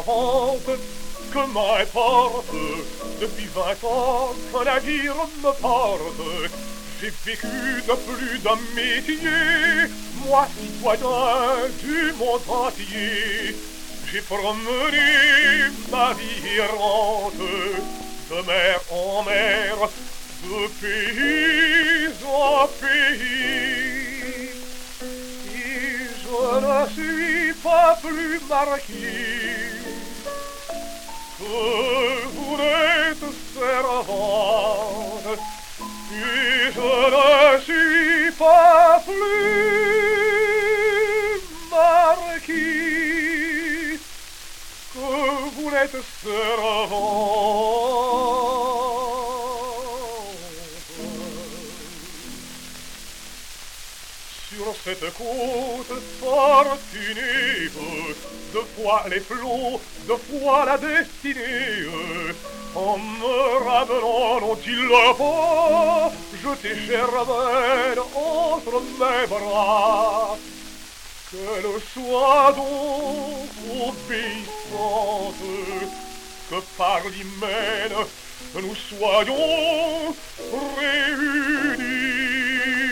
servante, que m'importe, depuis 20 ans qu'un navire me porte. J'ai vécu de plus d'un métier, moi citoyen du monde entier. J'ai promené ma vie errante, de mer en mer, de pays en pays. Et je ne suis pas plus marquis que vous n'êtes servante. Et je ne suis pas plus marquis que vous n'êtes servante. Sur cette côte fortunée, deux fois les flots, deux fois la destinée, en me ramenant, n'ont-ils pas jeté Germaine entre mes bras? Qu'elle soit donc obéissante, que par l'hymen nous soyons réunis.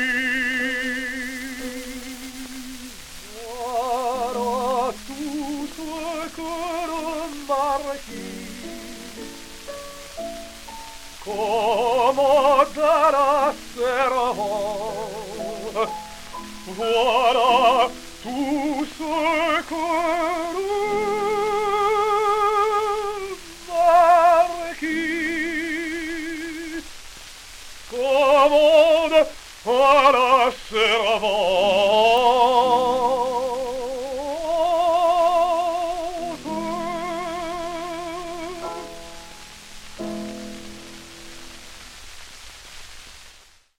Voilà tout ce que le marquis commande à la servante. Voilà tout ce que le marquis commande à la servante.